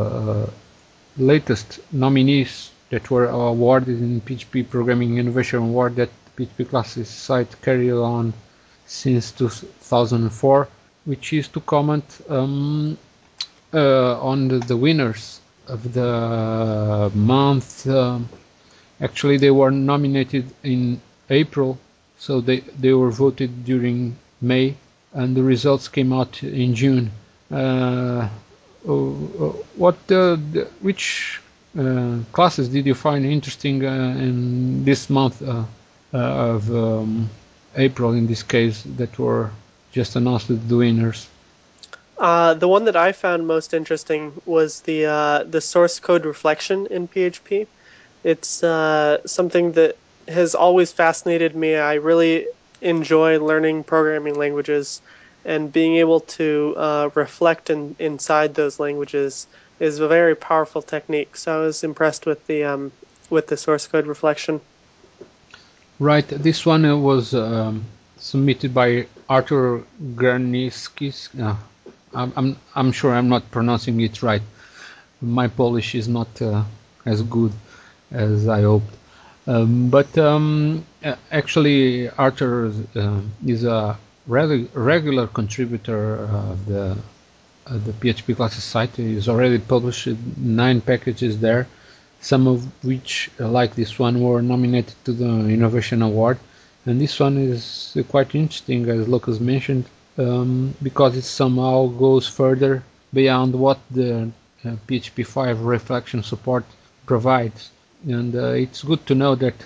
A: latest nominees that were awarded in PHP Programming Innovation Award that PHP Classes site carried on since 2004, which is to comment on the winners of the month. Actually, they were nominated in April, so they were voted during May, and the results came out in June. Which classes did you find interesting in this month of April, in this case, that were just announced as the winners?
C: The one that I found most interesting was the source code reflection in PHP. It's something that has always fascinated me. I really enjoy learning programming languages, and being able to reflect inside those languages is a very powerful technique. So I was impressed with the source code reflection.
A: Right. This one was submitted by Artur Graniskis. I'm sure I'm not pronouncing it right. My Polish is not as good as I hoped. But actually, Artur is a regular contributor of the PHP Classes site. He's already published 9 packages there, some of which, like this one, were nominated to the Innovation Award. And this one is quite interesting, as Lucas mentioned, because it somehow goes further beyond what the PHP 5 reflection support provides. And it's good to know that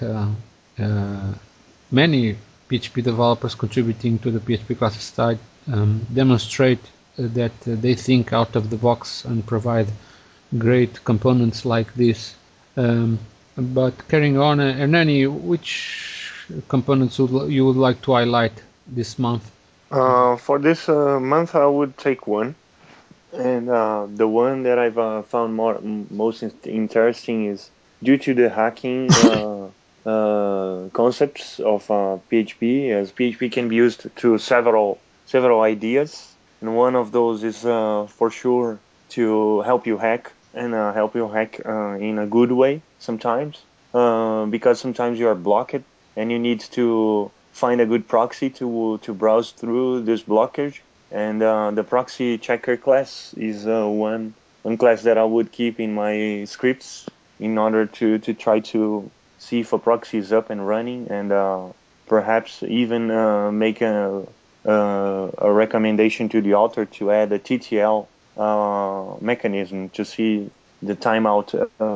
A: many PHP developers contributing to the PHP Classes site demonstrate that they think out of the box and provide great components like this. But carrying on, Hernani, which components you would like to highlight this month?
B: For this month, I would take one. And the one that I've found most interesting is due to the hacking concepts of PHP, as PHP can be used to several ideas, and one of those is for sure to help you hack, and help you hack in a good way sometimes, because sometimes you are blocked and you need to find a good proxy to browse through this blockage. And the proxy checker class is one class that I would keep in my scripts in order to try to see if a proxy is up and running, and perhaps even make a recommendation to the author to add a TTL mechanism to see the timeout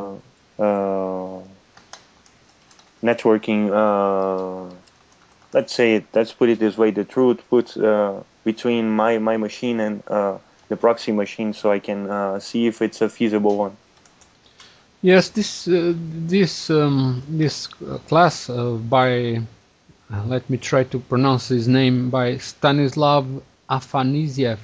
B: networking. Let's put it this way: the throughput between my machine and the proxy machine, so I can see if it's a feasible one.
A: Yes, this class by let me try to pronounce his name, by Stanislav Afanasiev.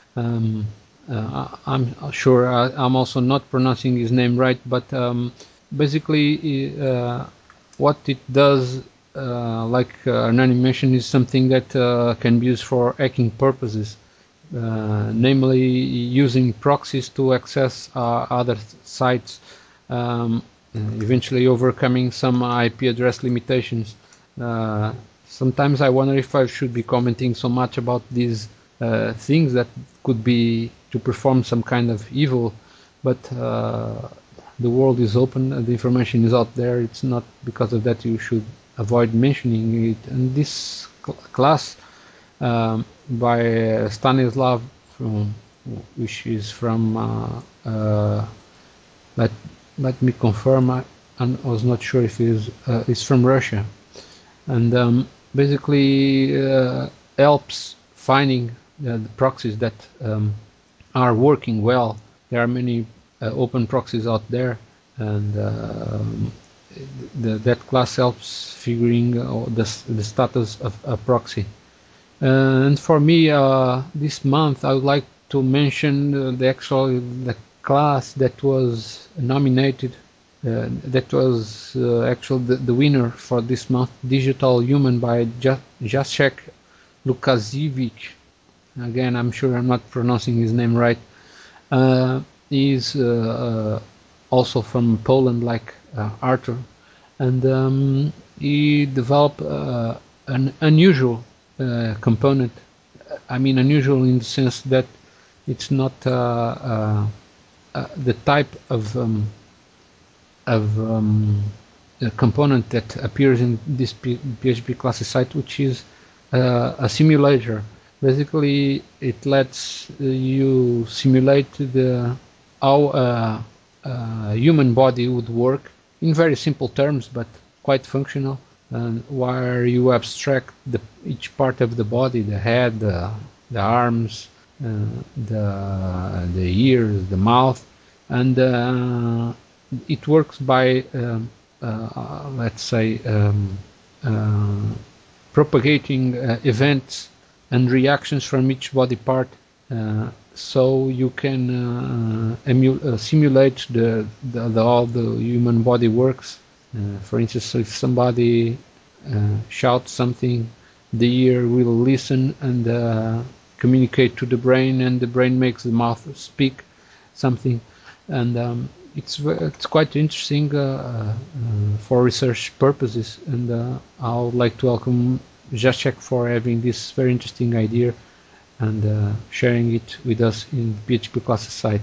A: I'm sure I'm also not pronouncing his name right, but basically what it does, like an animation, is something that can be used for hacking purposes, namely using proxies to access other sites, eventually overcoming some IP address limitations. Sometimes I wonder if I should be commenting so much about these things that could be to perform some kind of evil, but the world is open, the information is out there. It's not because of that you should avoid mentioning it. And this class by Stanislav, which is from let me confirm. I was not sure if it's from Russia, and basically helps finding the proxies that are working well. There are many open proxies out there, and that class helps figuring the status of a proxy. And for me, this month I would like to mention the class that was nominated, that was actually the winner for this month, Digital Human by Jacek Lukasiewicz. Again, I'm sure I'm not pronouncing his name right. He's also from Poland, like Arthur, and he developed an unusual component. I mean, unusual in the sense that it's not the type of a component that appears in this PHP classes site, which is a simulator. Basically, it lets you simulate how a human body would work in very simple terms, but quite functional. And where you abstract each part of the body, the head, the arms, the ears, the mouth, and it works by let's say propagating events and reactions from each body part, so you can simulate all the human body works. For instance, if somebody shouts something, the ear will listen and communicate to the brain, and the brain makes the mouth speak something. And it's quite interesting for research purposes, and I would like to welcome Jacek for having this very interesting idea and sharing it with us in PHP Classes site.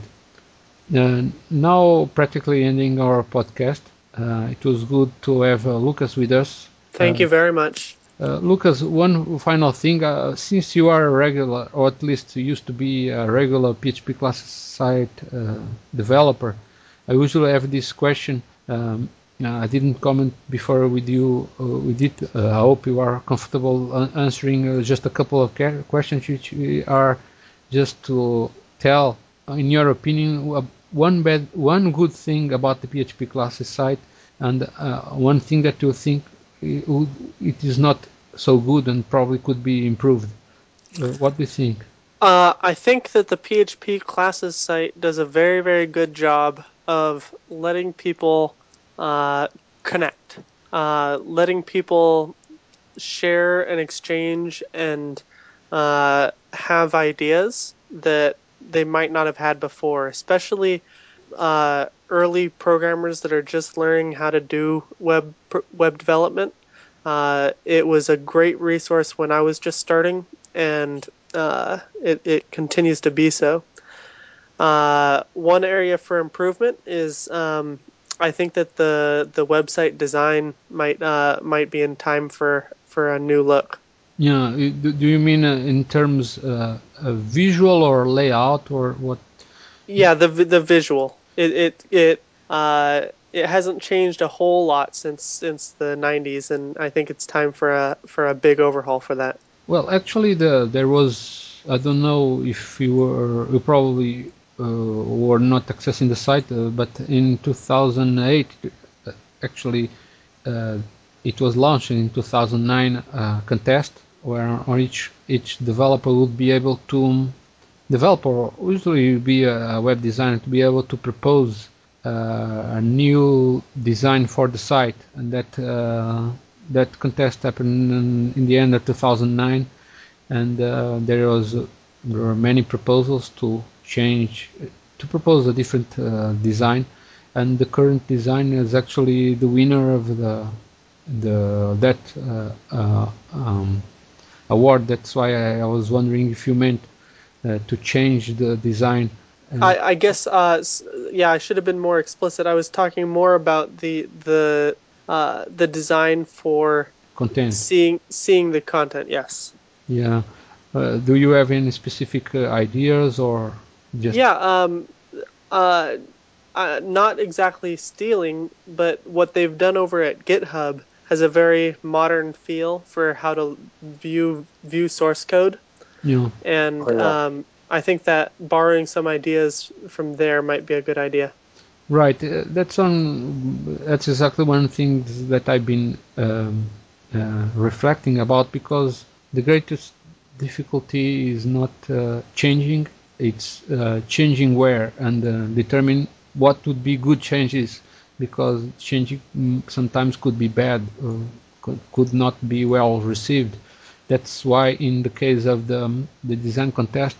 A: Now, practically ending our podcast. It was good to have Lucas with us.
C: Thank you very much.
A: Lucas, one final thing. Since you are a regular, or at least used to be a regular PHP Classes site developer, I usually have this question. I didn't comment before with you. I hope you are comfortable answering just a couple of questions, which are just to tell, in your opinion, one good thing about the PHP Classes site, and one thing that you think it is not so good and probably could be improved. What do you think?
C: I think that the PHP Classes site does a very, very good job of letting people connect, letting people share and exchange and have ideas that they might not have had before, especially early programmers that are just learning how to do web development. It was a great resource when I was just starting, and it continues to be so. One area for improvement is I think that the website design might be in time for a new look.
A: Yeah. Do you mean in terms visual or layout or what?
C: Yeah, the visual. It hasn't changed a whole lot since the 90s, and I think it's time for a big overhaul for that.
A: Well, actually, there was. I don't know if you probably were not accessing the site, but in 2008, actually, uh, it was launched in 2009 contest where on each developer would be able to developer usually be a web designer to be able to propose a new design for the site, and that contest happened in the end of 2009, and there were many proposals to change to propose a different design, and the current design is actually the winner of the that award. That's why I was wondering if you meant to change the design
C: I guess yeah, I should have been more explicit. I was talking more about the design for
A: content.
C: seeing the content. Yes.
A: Yeah. Do you have any specific ideas or just?
C: Yeah. Uh, Not exactly stealing, but what they've done over at GitHub has a very modern feel for how to view source code,
A: Yeah.
C: and
B: Oh yeah.
C: I think that borrowing some ideas from there might be a good idea.
A: Right. That's exactly one thing that I've been reflecting about, because the greatest difficulty is not changing; it's changing where and determine what would be good changes, because changing sometimes could be bad, or could not be well received. That's why in the case of the design contest,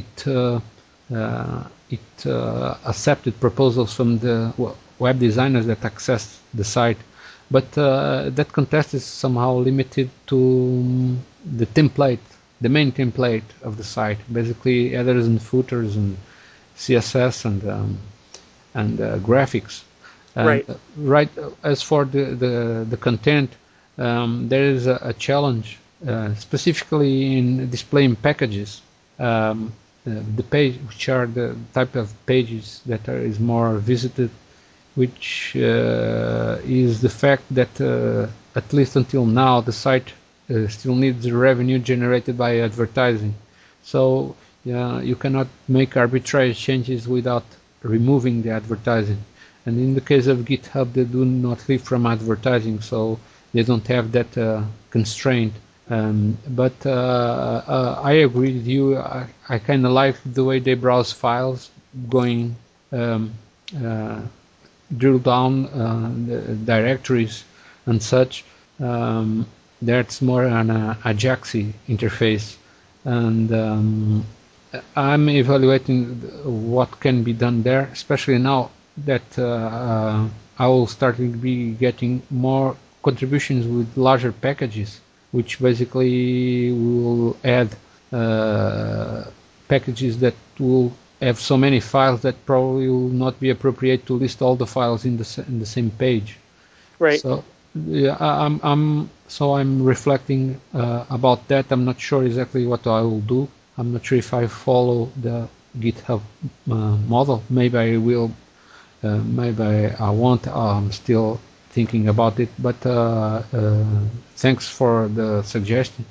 A: it accepted proposals from the web designers that accessed the site, but that contest is somehow limited to the template, the main template of the site, basically headers and footers and CSS and graphics. And
C: Right.
A: right, as for the content, there is a challenge specifically in displaying packages. The page, which are the type of pages that is more visited, which is the fact that at least until now the site still needs the revenue generated by advertising. So you cannot make arbitrary changes without removing the advertising. And in the case of GitHub, they do not live from advertising, so they don't have that constraint. But I agree with you. I kind of like the way they browse files, going um, uh, drill down the directories and such. Um, that's more an Ajaxy interface, and I'm evaluating what can be done there, especially now that I will start to be getting more contributions with larger packages, which basically will add uh, packages that will have so many files that probably will not be appropriate to list all the files in the same page.
C: Right.
A: So yeah, I'm reflecting about that. I'm not sure exactly what I will do. I'm not sure if I follow the GitHub model. Maybe I will. Maybe I won't. I'm still thinking about it. But thanks for the suggestion.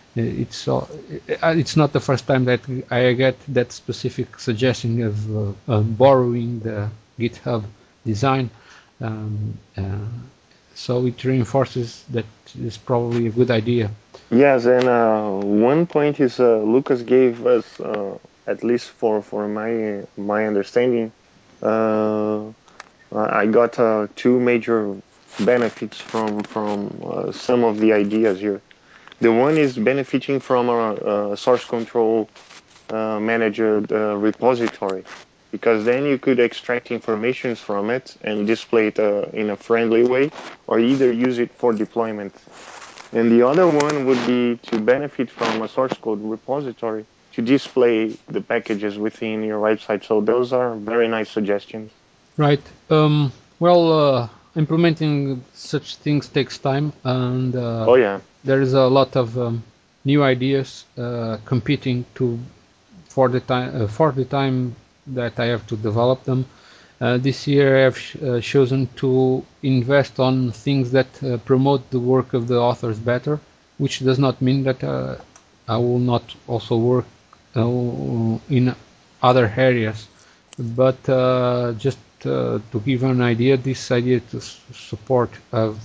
A: It's not the first time that I get that specific suggestion of borrowing the GitHub design. Um, uh, so it reinforces that it's probably a good idea.
B: Yes, and one point is Lucas gave us, at least for my understanding, uh, I got two major benefits from some of the ideas here. The one is benefiting from a source control managed repository, because then you could extract information from it and display it in a friendly way, or either use it for deployment. And the other one would be to benefit from a source code repository to display the packages within your website. So those are very nice suggestions.
A: Right. Implementing such things takes time, and
B: Oh yeah.
A: there is a lot of new ideas competing for the time that I have to develop them. This year I have chosen to invest on things that promote the work of the authors better, which does not mean that I will not also work in other areas. But just to give an idea, this idea to support of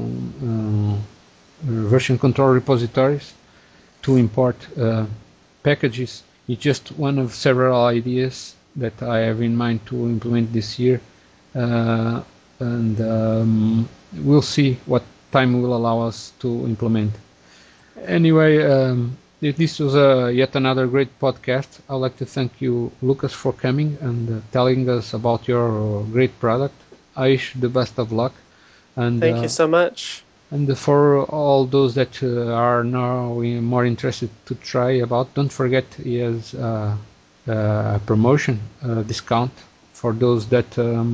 A: version control repositories to import packages is just one of several ideas that I have in mind to implement this year, and we'll see what time will allow us to implement. Anyway, this was yet another great podcast. I'd like to thank you, Lucas, for coming and telling us about your great product. I wish you the best of luck. And
C: Thank you so much.
A: And for all those that are now more interested to try about, don't forget he has a promotion discount for those that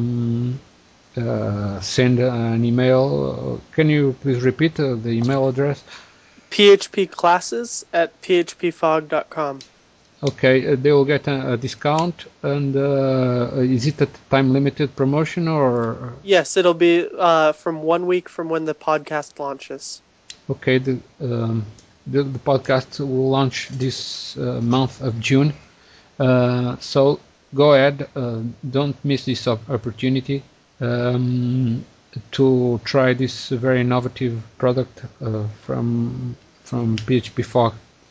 A: send an email. Can you please repeat the email address?
C: phpclasses@phpfog.com.
A: Okay, they will get a discount, and is it a time-limited promotion or?
C: Yes, it'll be from 1 week from when the podcast launches.
A: Okay, the podcast will launch this month of June, so go ahead, don't miss this opportunity to try this very innovative product from PHP Fog.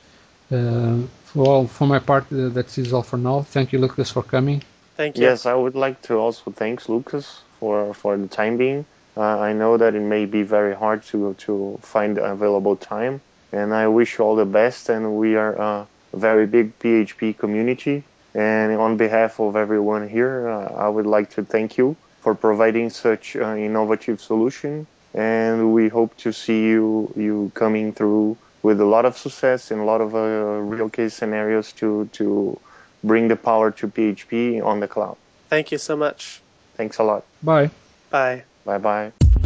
A: Well, for my part, that is all for now. Thank you, Lucas, for coming.
C: Thank you.
B: Yes, I would like to also thank Lucas for the time being. I know that it may be very hard to find available time, and I wish you all the best. And we are a very big PHP community, and on behalf of everyone here, I would like to thank you for providing such an innovative solution. And we hope to see you coming through with a lot of success and a lot of real case scenarios to bring the power to PHP on the cloud.
C: Thank you so much.
B: Thanks a lot.
A: Bye.
C: Bye.
B: Bye-bye.